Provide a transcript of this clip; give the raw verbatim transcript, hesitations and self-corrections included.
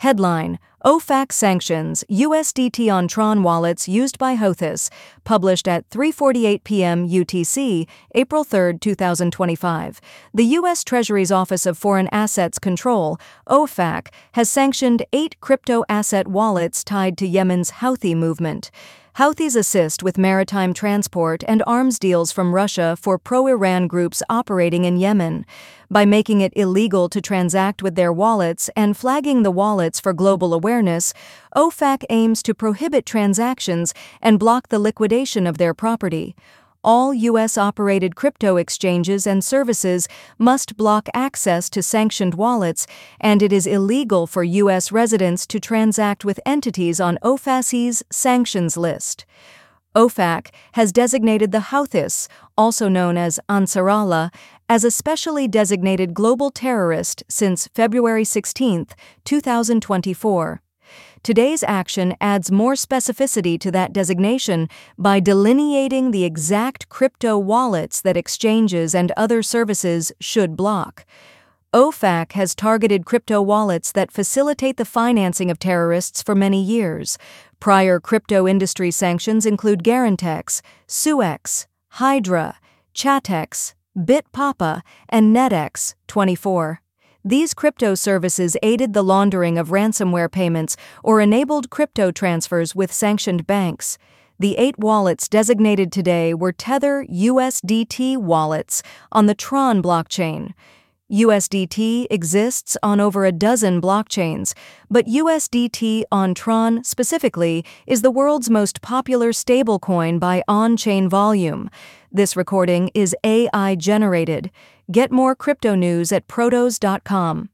Headline: O F A C sanctions U S D T on Tron wallets used by Houthis, published at three forty-eight p m U T C, April third, two thousand twenty-five. The U S Treasury's Office of Foreign Assets Control, O F A C, has sanctioned eight crypto asset wallets tied to Yemen's Houthi movement. Houthis assist with maritime transport and arms deals from Russia for pro-Iran groups operating in Yemen. By making it illegal to transact with their wallets and flagging the wallets for global awareness, O F A C aims to prohibit transactions and block the liquidation of their property. All U S-operated crypto exchanges and services must block access to sanctioned wallets, and it is illegal for U S residents to transact with entities on O F A C's sanctions list. O F A C has designated the Houthis, also known as Ansarallah, as a specially designated global terrorist since February sixteenth, two thousand twenty-four. Today's action adds more specificity to that designation by delineating the exact crypto wallets that exchanges and other services should block. O F A C has targeted crypto wallets that facilitate the financing of terrorists for many years. Prior crypto industry sanctions include Garantex, Suex, Hydra, Chatex, BitPapa, and NetX twenty-four. These crypto services aided the laundering of ransomware payments or enabled crypto transfers with sanctioned banks. The eight wallets designated today were Tether U S D T wallets on the Tron blockchain. U S D T exists on over a dozen blockchains, but U S D T on Tron specifically is the world's most popular stablecoin by on-chain volume. This recording is A I generated. Get more crypto news at protos dot com.